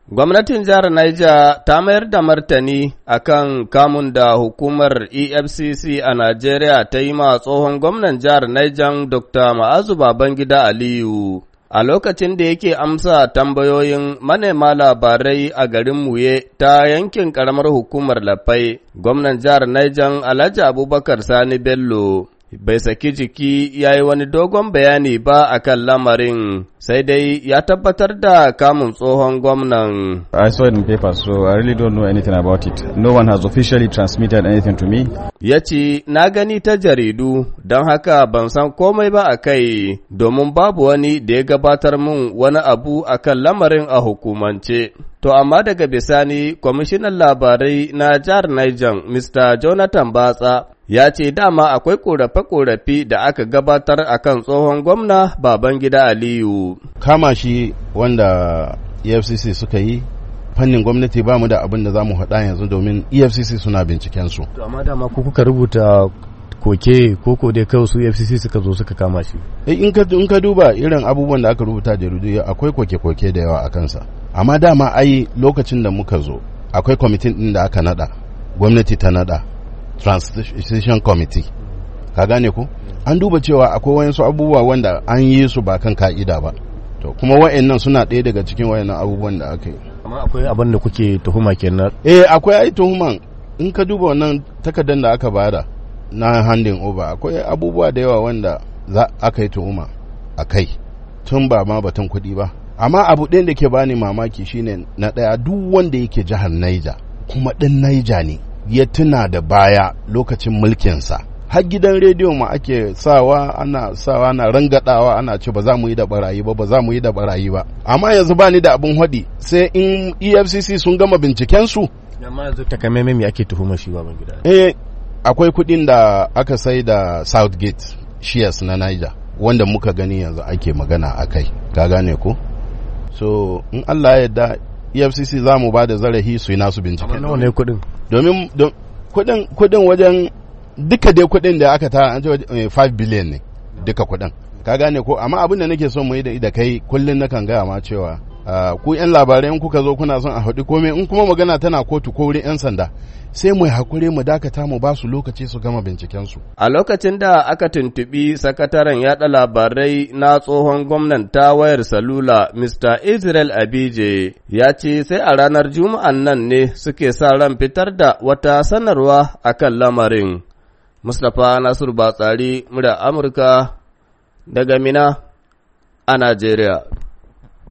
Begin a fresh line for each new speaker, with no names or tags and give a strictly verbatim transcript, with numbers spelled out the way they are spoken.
Gwamnatin jihar Niger ta mayar da martani akan kamun da hukumar E F C C a Najeriya ta yi ma tsohon gwamnan jihar Niger Dokta Ma'azu Babangida Aliyu. A lokacin da yake amsa tambayoyin manema labarai a garin Muye ta yankin ƙaramar hukumar Lafai, gwamnan jihar Niger Alhaji Abubakar Sani Bello bai saki jiki ya yi wani dogon bayani ba a kan lamarin, sai dai ya tabbatar da kamun tsohon gwamnan.
I saw it in paper, so I really don't know anything about it. No one has officially transmitted anything to me.
Ya ce, na gani ta jaridu, don haka ban san komai ba a kai, domin babu wani da ya gabatar min wani abu a kan lamarin a hukumance. To, amma daga bisani, kwamishinan labarai na jihar Niger, Mister Jonathan Batsa, ya ce dama akwai ƙorafe-ƙorafe da aka gabatar a kan tsohon gwamna Babangida Aliyu.
Kama shi wanda E F C C suka yi, fannin gwamnati ba mu da abin da za mu haɗa yanzu domin E F C C suna bincikensu.
To, amma dama ku kuka rubuta koke koko dai kawai su E F C C suka zo suka kama shi.
In ka in ka duba irin abubuwan da aka rubuta da jaridu akwai koke-koke da yawa a kansa. Amma dama ai lokacin da muka zo akwai kwamitin ɗin da aka naɗa, gwamnati ta naɗa. Transition Committee, ka gane ko? An duba cewa akwai wayansu abubuwa wanda an yi su ba kan ka'ida ba, to kuma wa'annan suna ɗaya daga cikin wayannan abubuwan da aka yi.
Amma akwai abin da kuke tuhuma kenan?
Eh, akwai ai tuhuman. In ka duba wannan takardar da aka bada na handing over, akwai abubuwa da yawa wanda za aka yi tuhuma a kai, tun ba ma batun kuɗi ba. Amma abu ɗayan da ke bani mamaki shine na ɗaya, duk wanda yake jihar Niger kuma ɗan Niger ne, ya tuna da baya lokacin mulkinsa. Har gidan rediyo ma ake sawa ana sawa ana rangadawa ana ce ba za mu yi da barayi ba ba za mu yi da barayi ba. Amma yanzu ba ni da abin hadi sai in E F C C sun gama binciken su.
Amma yanzu takamaimai me ake tuhuma shi Babangida?
Eh, akwai kuɗin da aka sai da Southgate shares na Niger wanda muka gani yanzu ake magana akai. Ka gane ko? So in Allah ya yarda E F C C za mu ba da zarafi su yi nasu bincike.
Amma nawa ne kuɗin?
Domin kuɗin kuɗin wajen duka dai kuɗin da aka tara an ce five billion ne duka kuɗin. Ka gane ko? Amma abin da nake son mu yi da kai kullun nakan gaya ma cewa ku yan labarai in kuka zo kuna son a haɗu komai in kuma magana tana kotu ko wurin yan sanda sai mu hakuri mu dakata mu ba su lokaci su gama binciken su.
A lokacin da aka tuntubi sakataren yada labarai na tsohon gwamnan ta wayar salula Mister Israel Abije ya ce sai a ranar Juma'an nan ne suke sa ran fitar da wata sanarwa akan lamarin. Mustapha Nasiru Batsari, murya Amurka daga Mina a Najeriya.